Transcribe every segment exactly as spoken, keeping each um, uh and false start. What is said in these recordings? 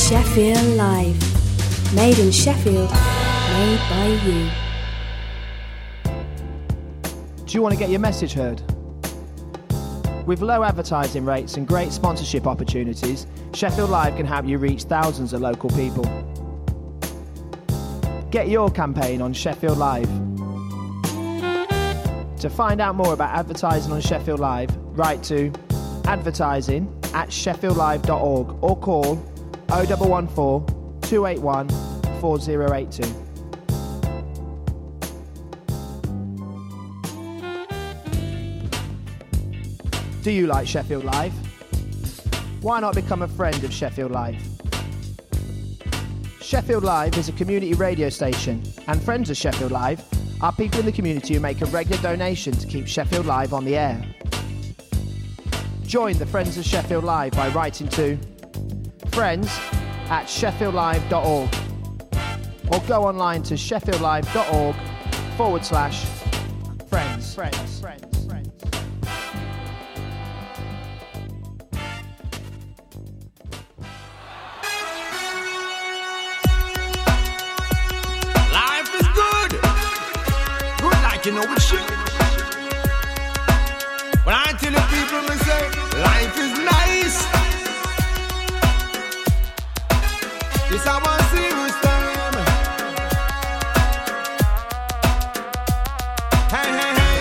Sheffield Live. Made in Sheffield, made by you. Do you want to get your message heard? With low advertising rates and great sponsorship opportunities, Sheffield Live can help you reach thousands of local people. Get your campaign on Sheffield Live. To find out more about advertising on Sheffield Live, write to advertising at sheffield live dot org or call oh one one four, two eight one, four oh eight two. Do you like Sheffield Live? Why not become a friend of Sheffield Live? Sheffield Live is a community radio station, and friends of Sheffield Live are people in the community who make a regular donation to keep Sheffield Live on the air. Join the Friends of Sheffield Live by writing to friends at sheffield live dot org or go online to sheffield live dot org forward slash friends. Friends. Friends. Friends. Life is good. Good like you know it should. When I tell the people, me say, life is nice. This I want serious time. Hey, hey, hey.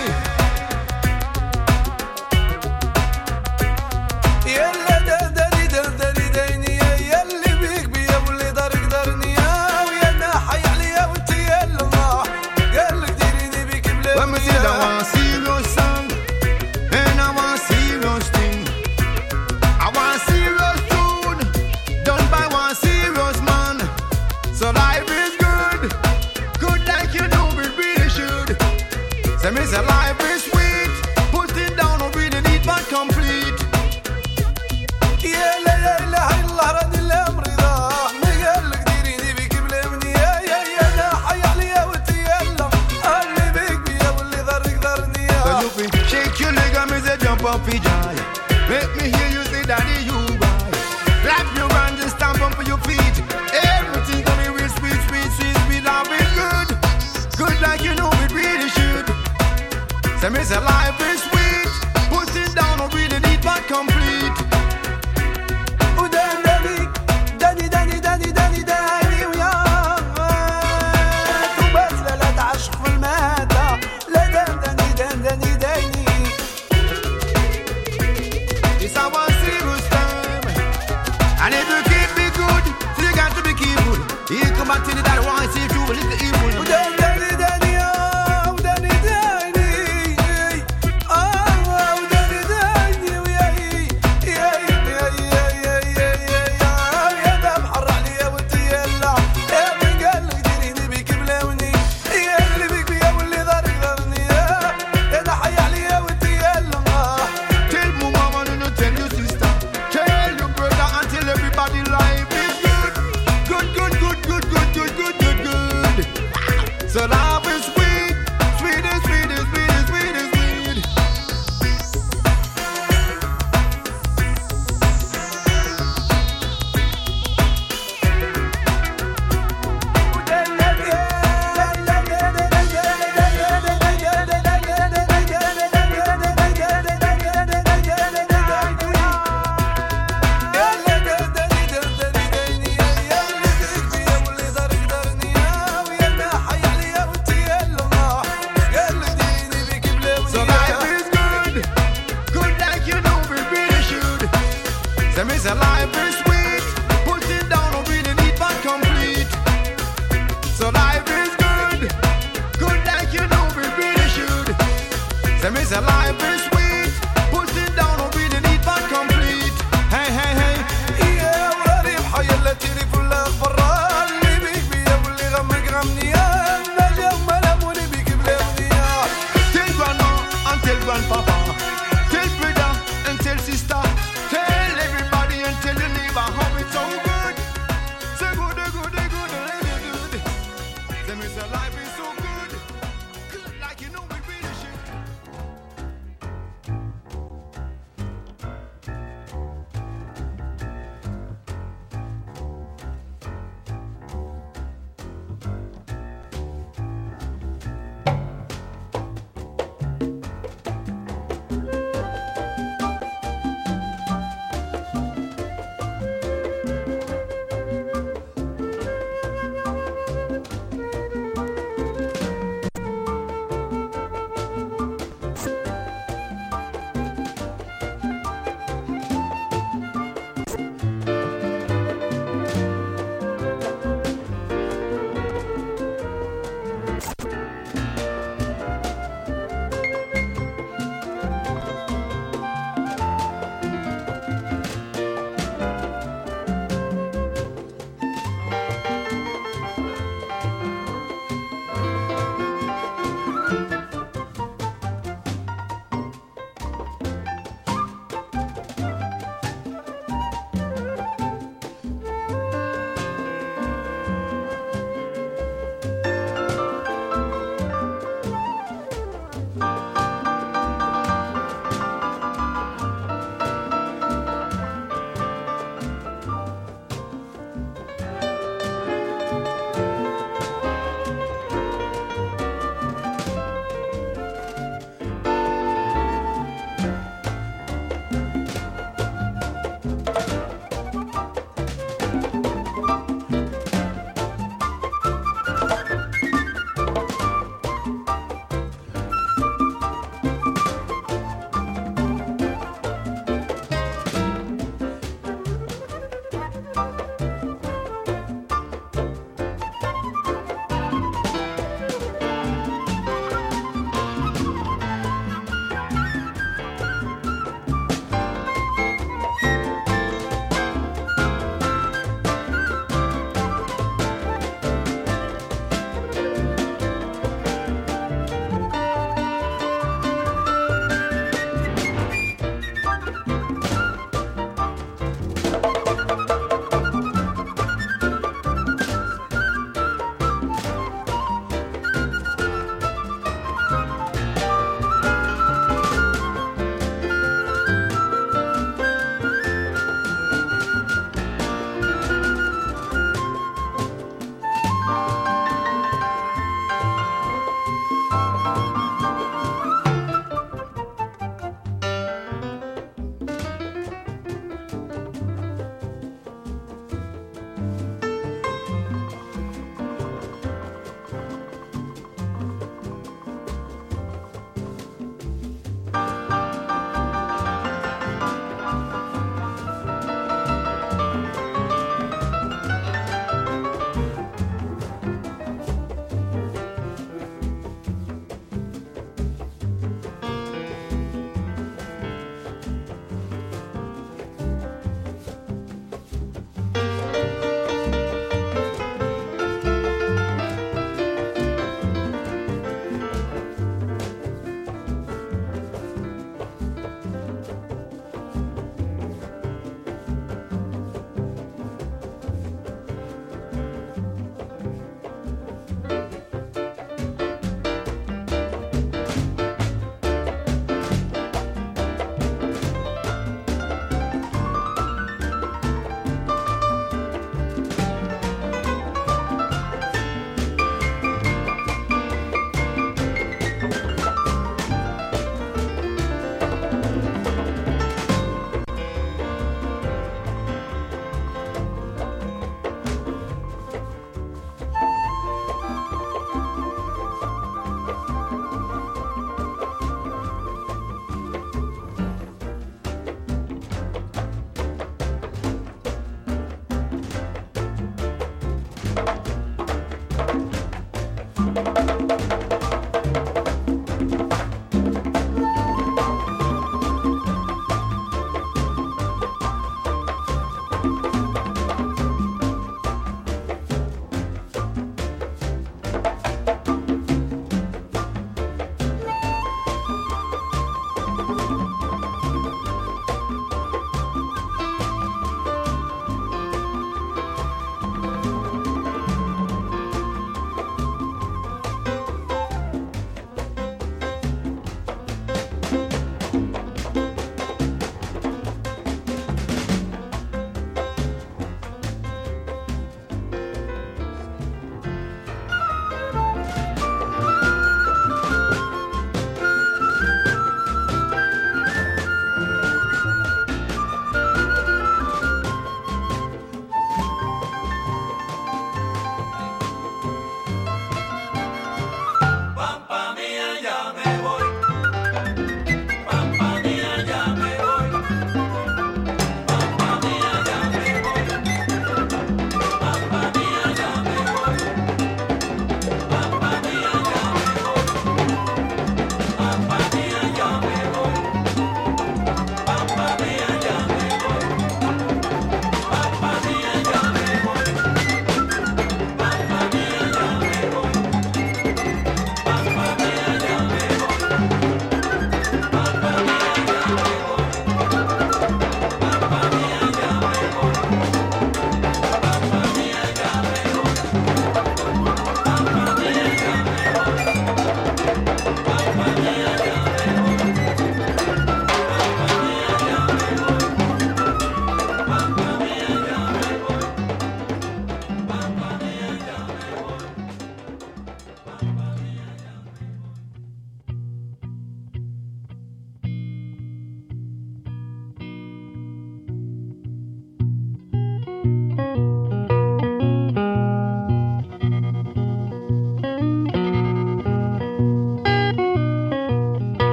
يلا دردني دردني ديني يلي بيك بيا واللي دار يقدرني ويا ناحي عليا وانت يلا الله قال لك ديريني بيك بلا When we say that one serious song and I want serious thing, I want serious tune done by one serious man. So life is good, good like you know it really should. Say me say life is sweet, put it down or really neat but complete. يا لا يا لا هاي الله راني الامر رضاه ما قال لك ديريني بيك بلا مني يا يا يا لا حي عليا وانت يلا اللي بيك بيا واللي ضر يقدرني يا shake your leg and me say jump up for joy. Make me hear you say daddy you boy. Clap your hands and stamp up for your feet. Everything coming real sweet, sweet, sweet, sweet. Life is good, good like you know it really should. Say me say life is sweet, put it down or really neat but complete. وداني داني داني داني داني داني وياك وبس لا لا تعشق في المادة لا دان داني دان داني داني. This I want serious time, and if you keep me good, so you got to be careful. Here come back to the that one see if you will little evil. وداني داني داني آه وداني داني آه وداني داني وياي يا يا يا يا يا يا يا يا دام حر عليا وانت يلا يا من قال لك ديريني بيك بلاوني يا اللي بيك بيا واللي ضر يضرني يا ده حي عليا وانت يلا. Tell my mama no no tell your sister, tell your brother and tell everybody life is good, good good good good good good good good good. So life is sweet, sweet and sweet and sweet and sweet and sweet. So life is good, good like you know it really should. Say me say life is sweet, put it down or really neat but complete. So life is good, good like you know it really should. Say me say life is sweet, put it down or really neat but complete. Hey hey hey. يا وراني بحي اللي تيري كلها برا اللي بيك بيا واللي غمك غمني يا اليوم ما لموني بيك بلا ونيا. Tell grandma and tell grandpapa, tell brother and tell sister, tell everybody and tell your neighbor how it's so good. Say good, good, good, good, good. Say me say life is so good, good like you know it really should.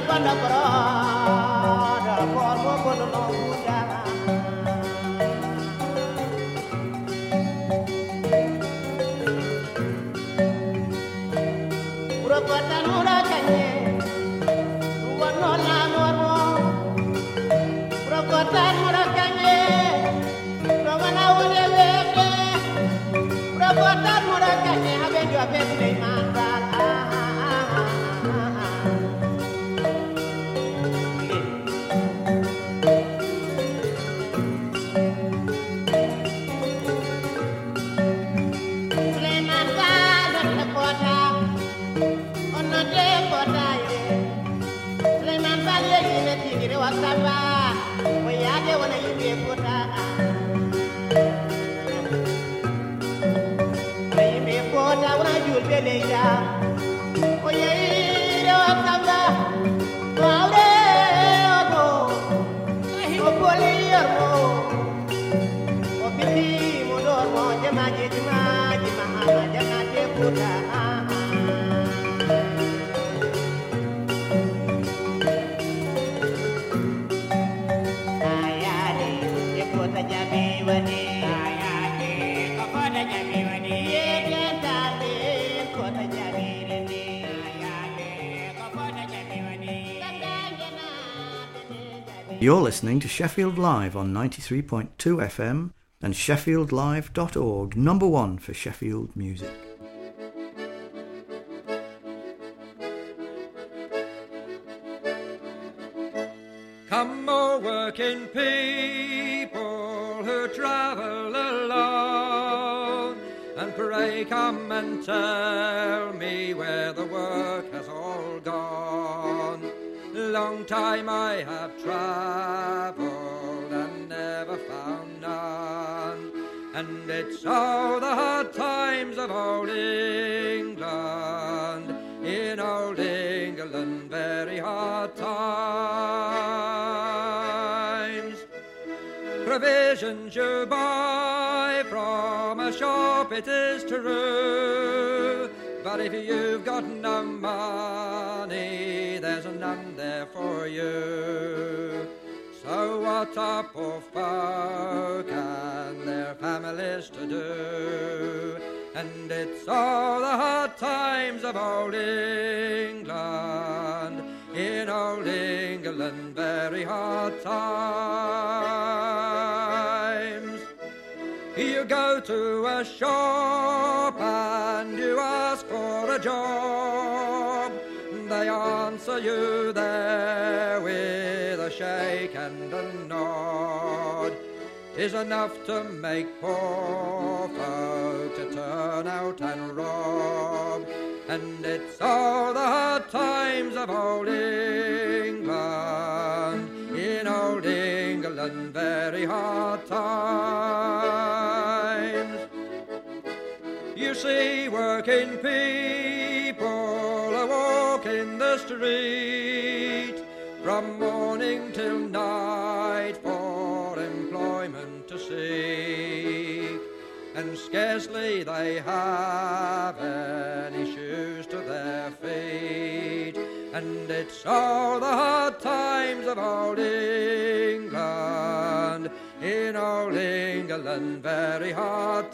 You're listening to Sheffield Live on ninety-three point two F M and sheffield live dot org, number one for Sheffield music. Come, O working people who travel alone, and pray come and tell me where the work has all gone. Long time I have travelled and never found none, and it's all the hard times of old England, in old England, very hard times. Provisions you buy from a shop, it is true, but if you've got no money, there's none there for you. So what are poor folk and their families to do? And it's all the hard times of old England, in old England, very hard times. You go to a shop and you ask for a job, they answer you there with a shake and a nod. 'Tis enough to make poor folk to turn out and rob, and it's all the hard times of old England, in old England, very hard times. You see working people a walk in the street from morning till night for employment to seek, and scarcely they have any shoes to their feet, and it's all the hard times of old England, in old England, very hard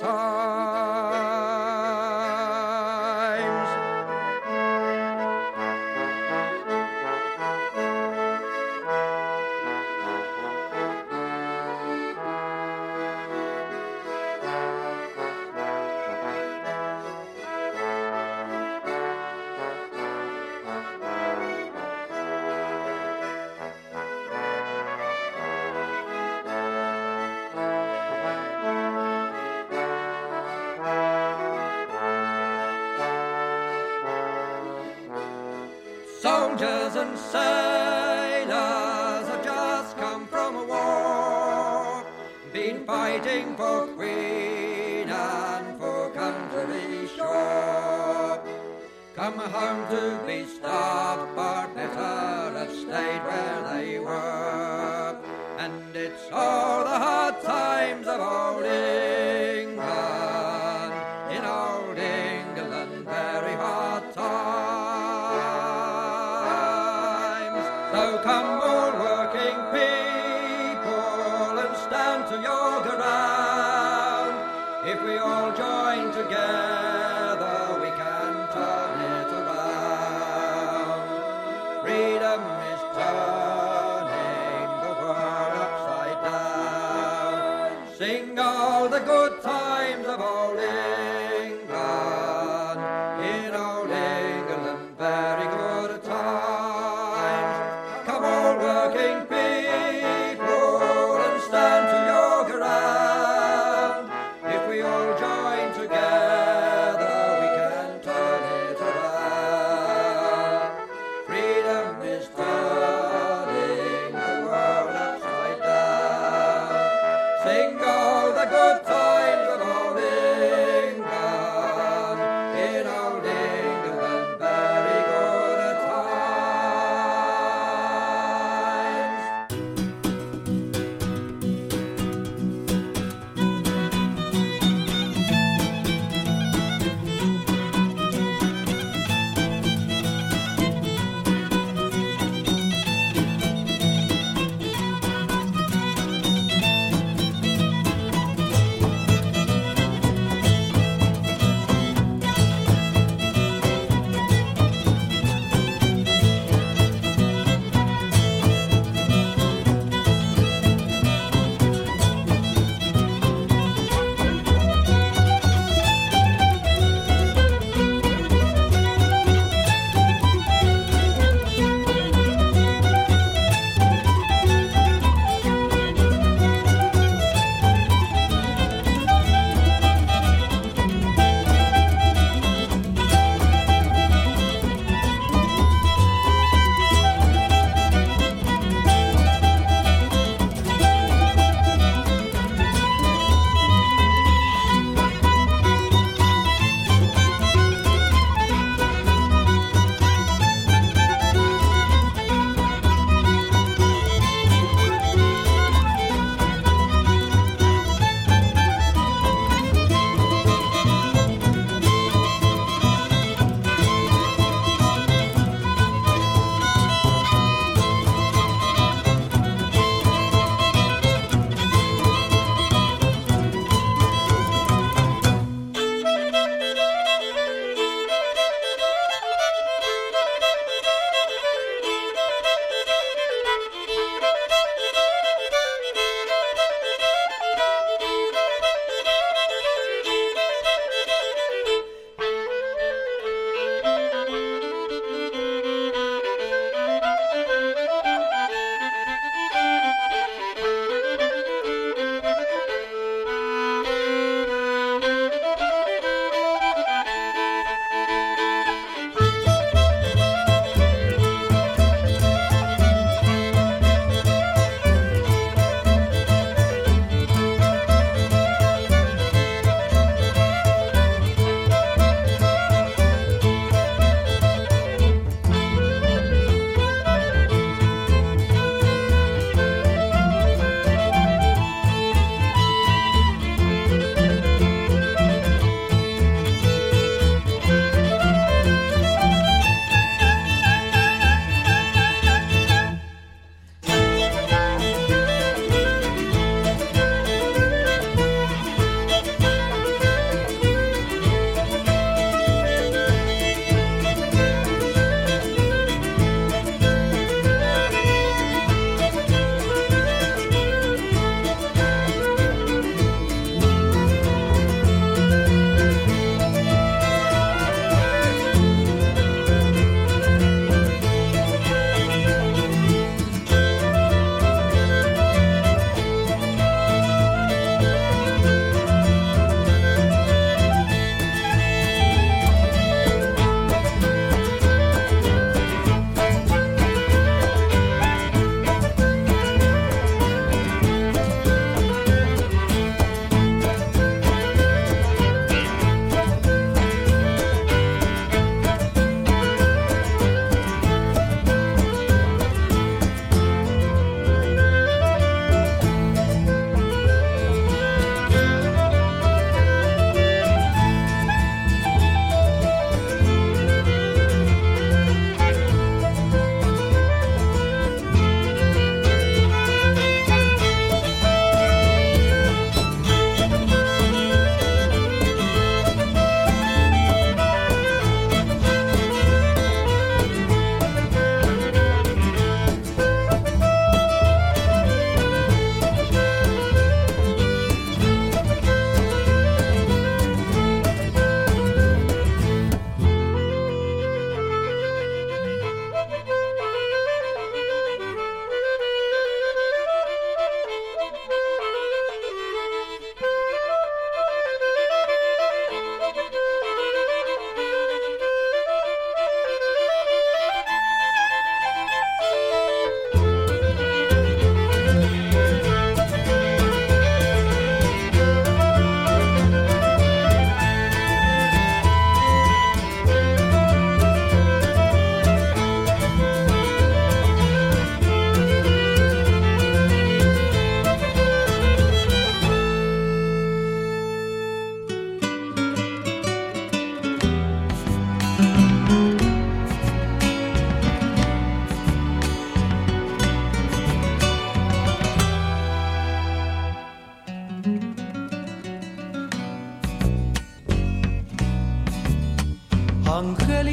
times. Soldiers and sailors have just come from a war, been fighting for Queen and for country sure. Come home to be starved, but better have stayed where they were, and it's all the hard times of old England, in old England, very hard times. So come all working people and stand to your ground. If we all join together, we can turn it around. Freedom is turning the world upside down. Sing all the good times of old England, in old England, very good times. Come all working people and stand to your ground. If we all join together, we can turn it around. Freedom is turning the world upside down. Sing all the good times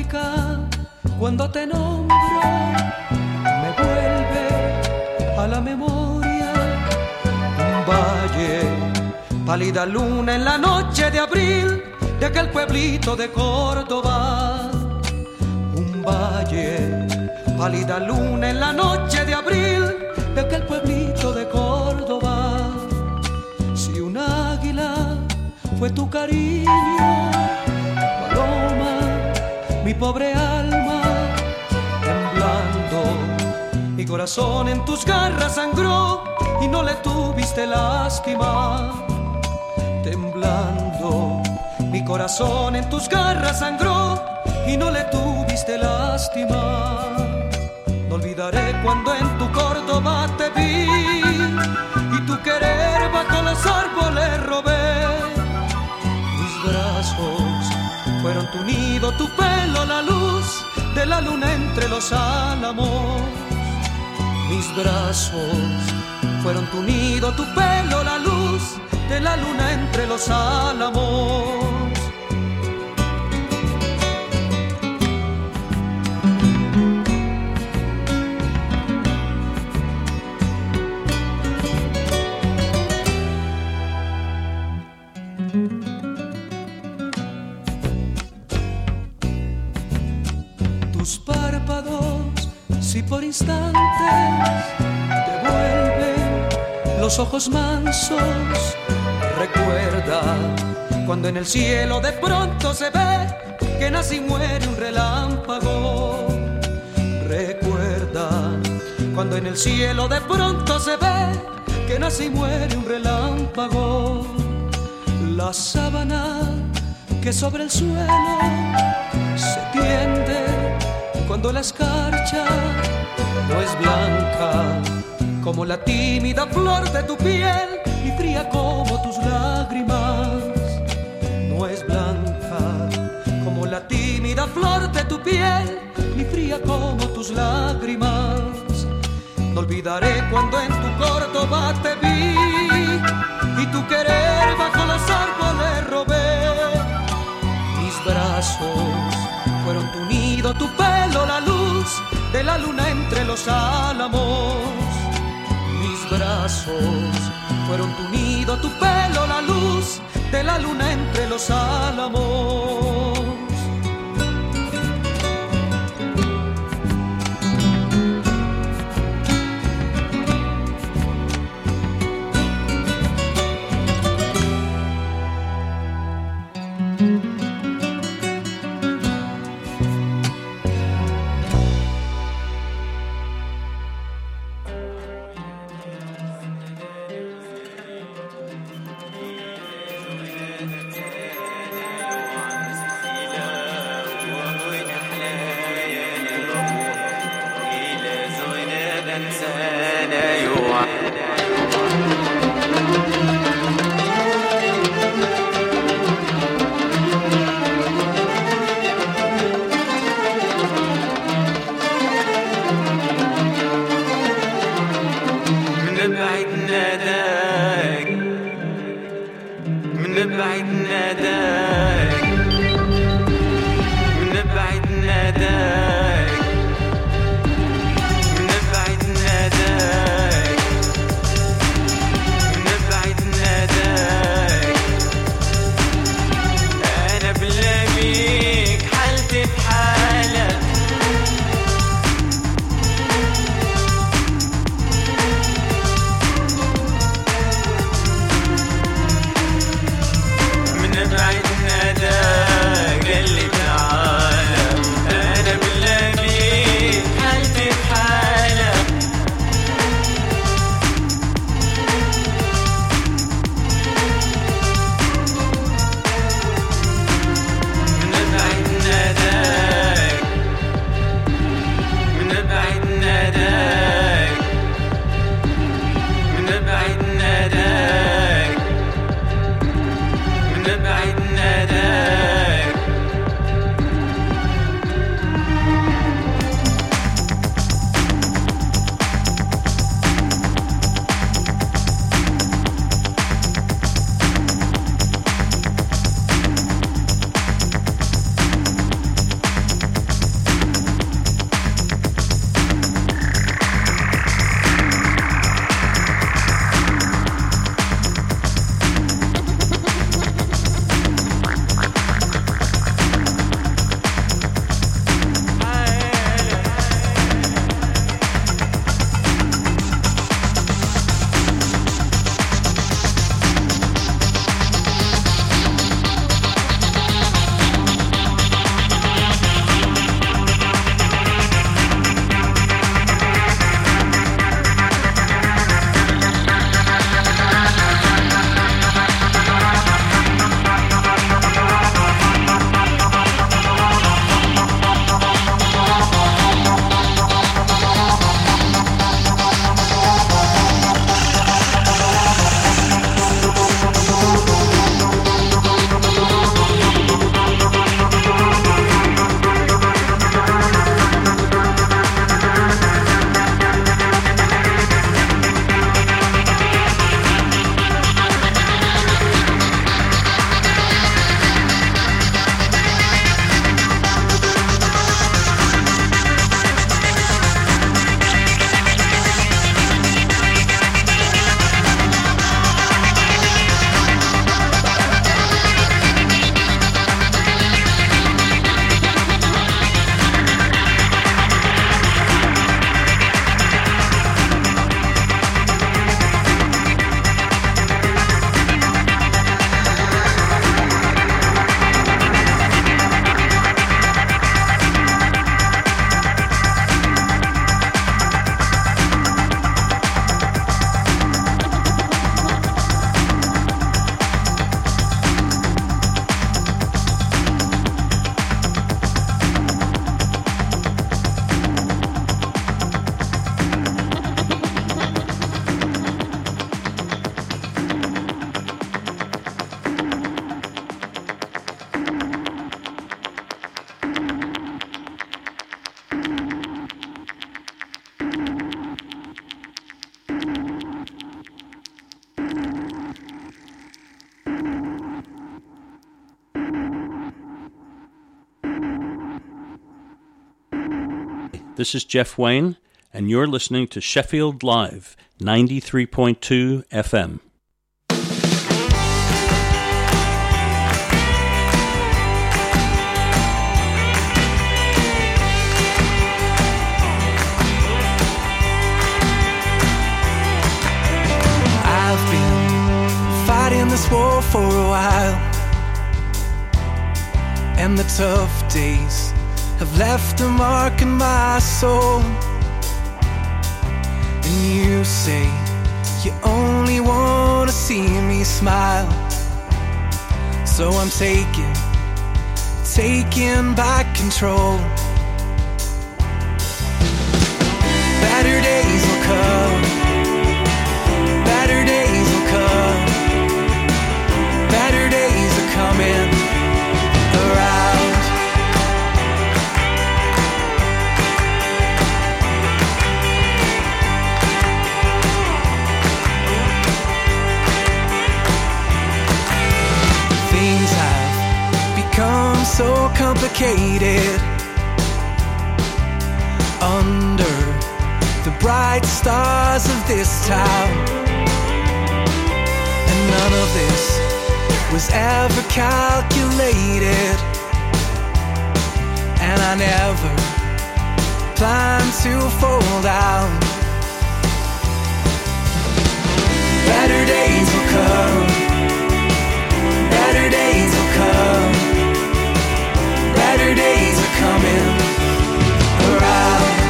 música cuando te nombro me vuelve a la memoria un valle, pálida luna en la noche de abril de aquel pueblito de Córdoba. Un valle, pálida luna en la noche de abril de aquel pueblito de Córdoba. Si un águila fue tu cariño, paloma, mi pobre alma, temblando, mi corazón en tus garras sangró y no le tuviste lástima. Temblando, mi corazón en tus garras sangró y no le tuviste lástima. No olvidaré cuando en tu Córdoba te vi y tu querer bajo los árboles robé. Mis brazos fueron tu nido, tu pelo, la luz de la luna entre los álamos. Mis brazos fueron tu nido, tu pelo, la luz de la luna entre los álamos. Tus párpados, si por instantes te vuelven los ojos mansos, recuerda cuando en el cielo de pronto se ve que nace y muere un relámpago. Recuerda cuando en el cielo de pronto se ve que nace y muere un relámpago. La sábana que sobre el suelo se tiende cuando la escarcha no es blanca como la tímida flor de tu piel, ni fría como tus lágrimas. No es blanca como la tímida flor de tu piel, ni fría como tus lágrimas. No olvidaré cuando en tu Córdoba te vi y tu querer bajo los árboles robé. Mis brazos fueron tu nido, tu pelo, la luz de la luna entre los álamos. Mis brazos fueron tu nido, tu pelo, la luz de la luna entre los álamos. This is Jeff Wayne, and you're listening to Sheffield Live, ninety-three point two F M. I've been fighting this war for a while, and the tough days have left a mark in my soul. And you say you only want to see me smile, so I'm taking, taking back control. Better days will come, better days will come, better days are coming around. Things have become so complicated under the bright stars of this town, and none of this was ever calculated, and I never planned to fall down. Better days will come, better days will come, better days are coming around.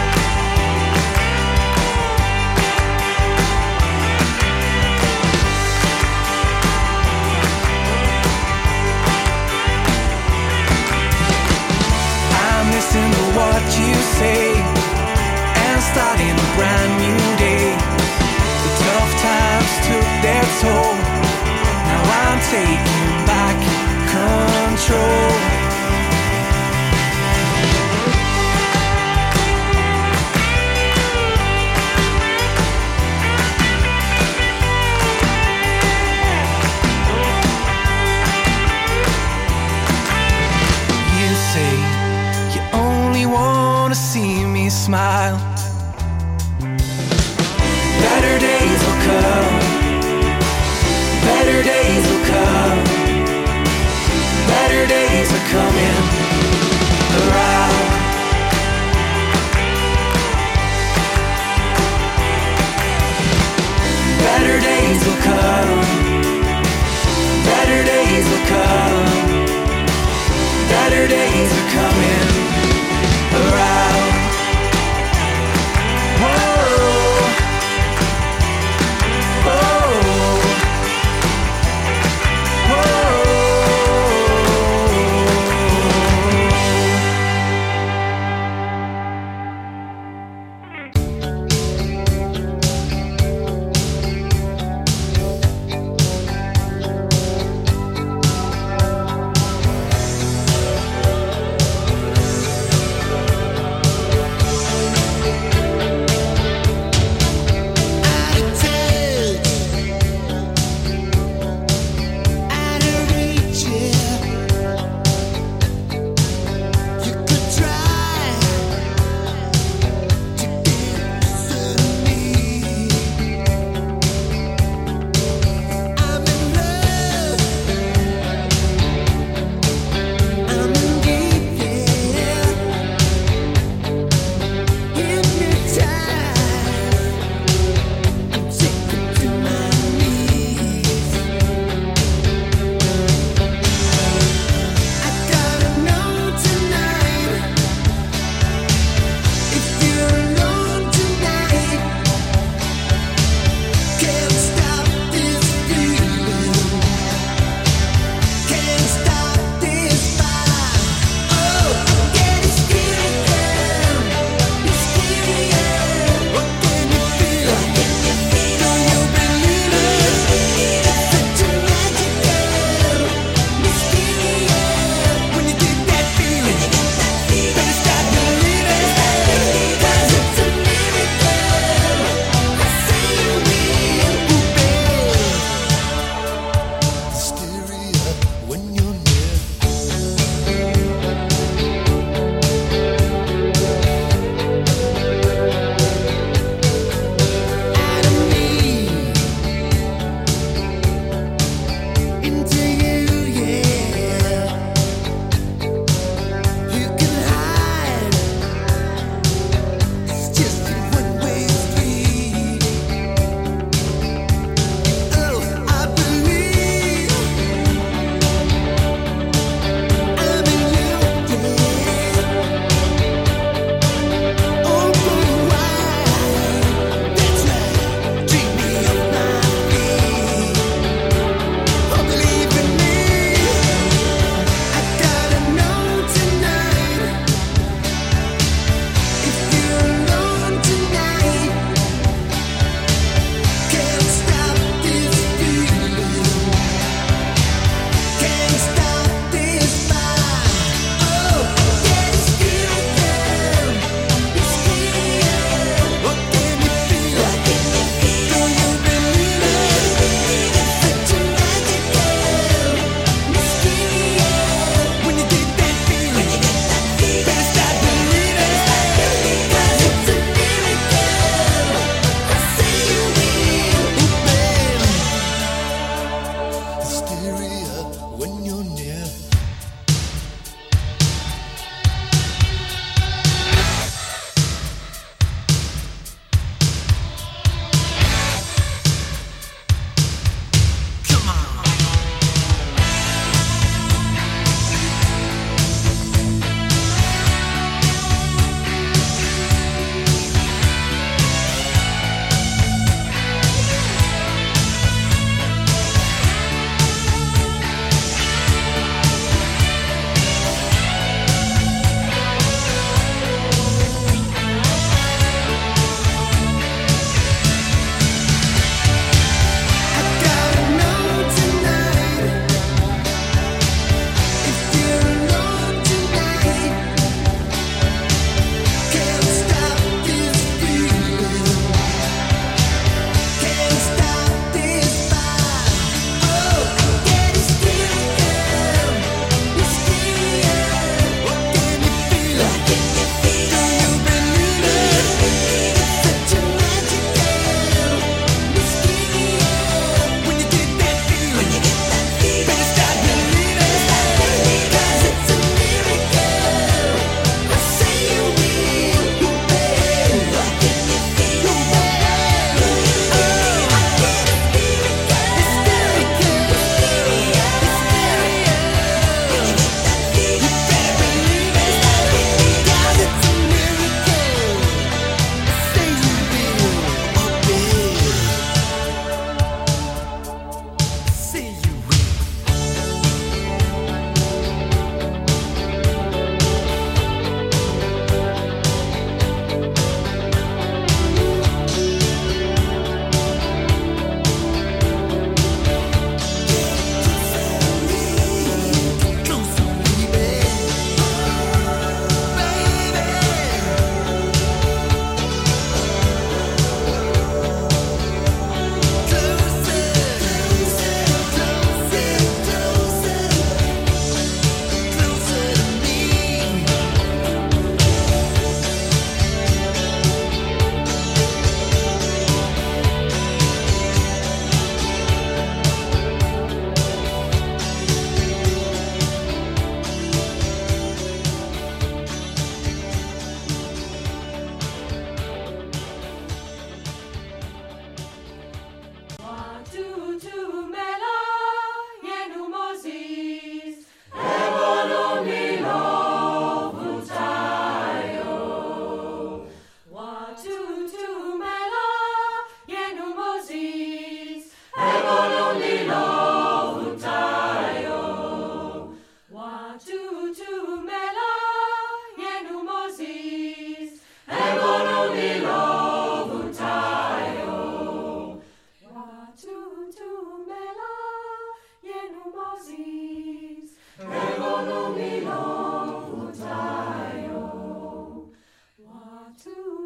Listen to what you say and starting a brand new day. The tough times took their toll, now I'm taking back control. You say want to see me smile. Better days will come, better days will come, better days are coming around. Better days will come, better days will come, better days are coming around. Whoa, whoa, whoa.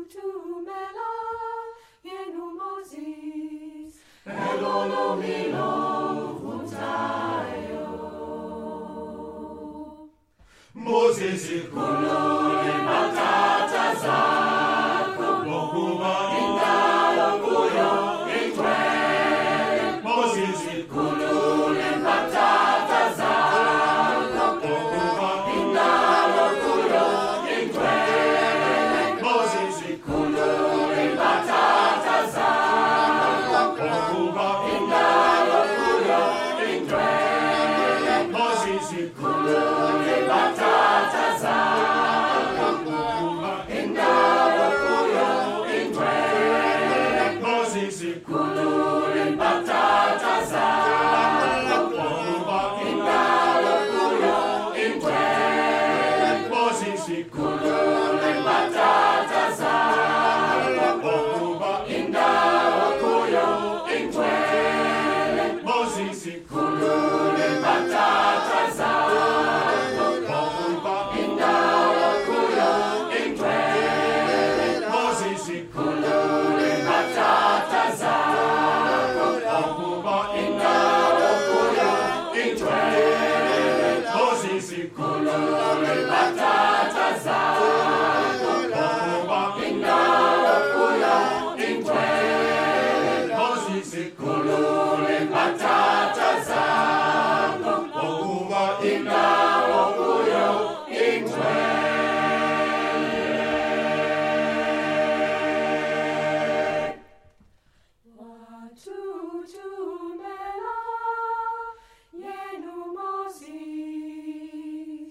Moses ikhulule batata zakho ngokuba indawo kuyo ingcwele. Moses ikhulule batata zakho ngokuba indawo kuyo ingcwele. Moses ikhulule batata zakho ngokuba indawo kuyo ingcwele. Moses ikhulule batata zakho ngokuba indawo kuyo ingcwele. Moses ikhulule batata zakho ngokuba indawo kuyo ingcwele. Moses ikhulule batata zakho ngokuba indawo kuyo ingcwele. Moses ikhulule batata zakho ngokuba indawo kuyo ingcwele. Moses ikhulule batata zakho ngokuba indawo kuyo ingcwele. Moses ikhulule batata zakho ngokuba indawo kuyo ingcwele. Moses ikhulule batata zakho ngokuba indawo kuyo ingcwele. Watutumela yenu Moses,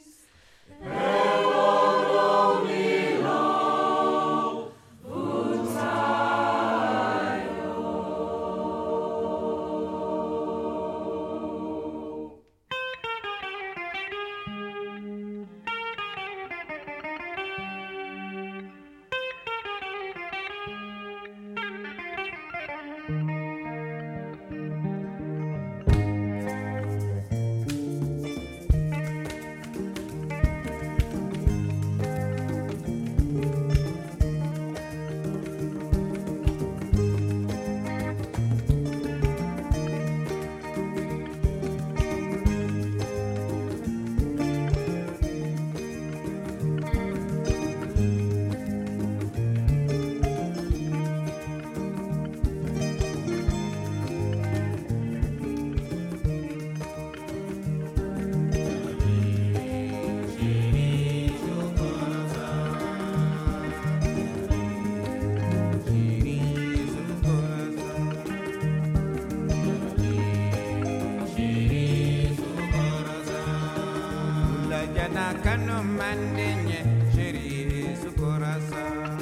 Jana kanu mandenye sheri sukorasa.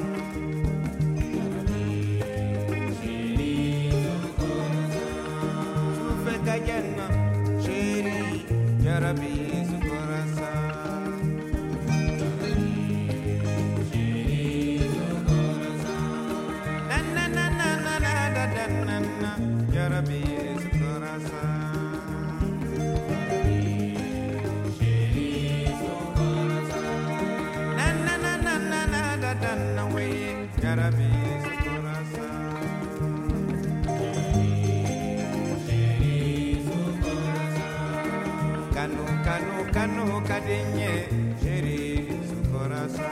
Sufeka jana sheri jarabi sukorasa. Na na na na na na na na na jarabi sukorasa. Jarabi sukorasa. Kanu kanu kanu kadinye sheri sukorasa.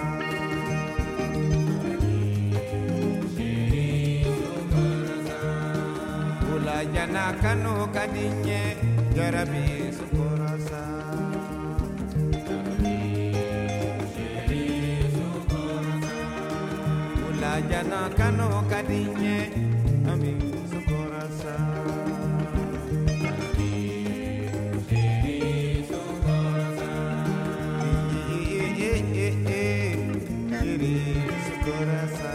Ula jana kanu kadinye jarabi sukorasa. Jana kano kadinye ami sukorasa. Sukorasa.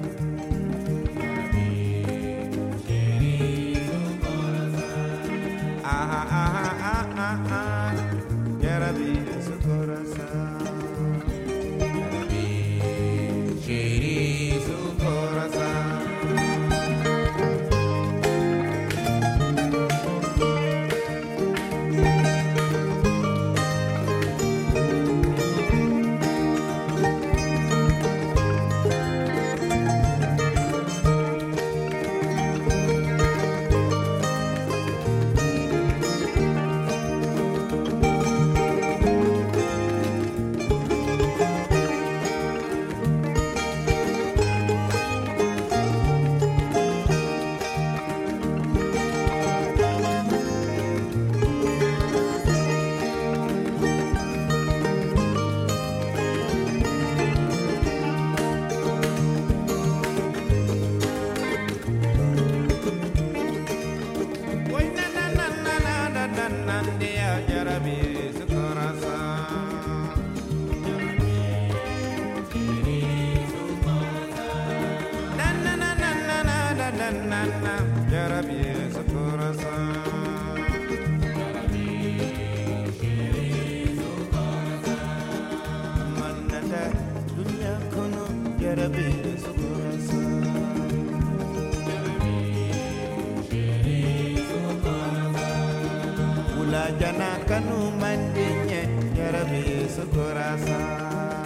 Ah ah ah ah ah ah. Jarabi sukorasa. na na, ya Rabbi su corazón. Manada dunya kono, ya Rabbi su corazón. Ula jana kanu mandinye, ya Rabbi su corazón.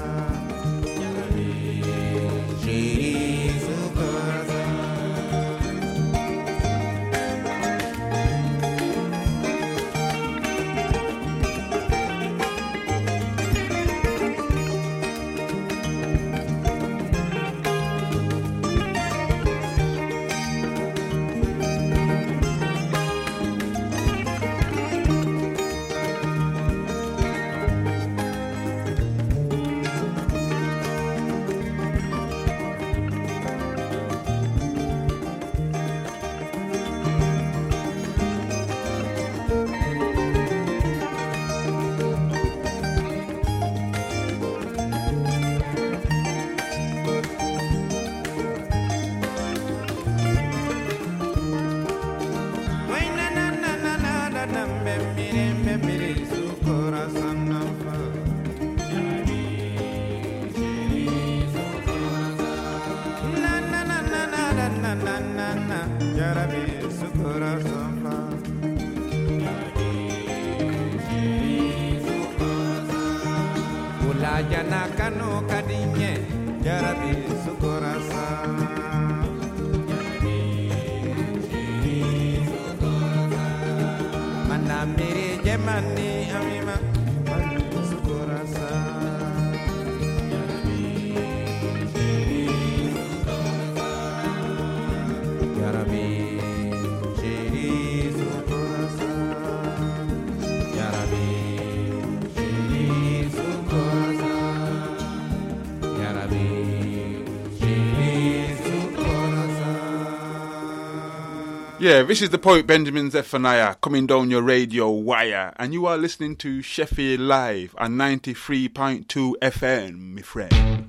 Yeah, this is the poet Benjamin Zephaniah coming down your radio wire, and you are listening to Sheffield Live on ninety-three point two F M, my friend.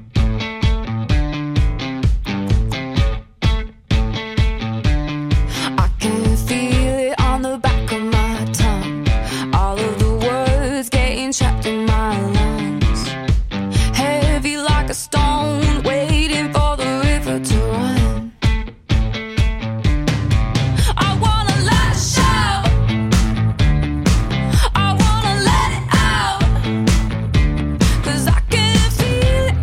I can feel it on the back of my tongue, all of the words getting trapped in my lungs, heavy like a stone, waiting for the river to run. I wanna let it out, 'cause I can feel it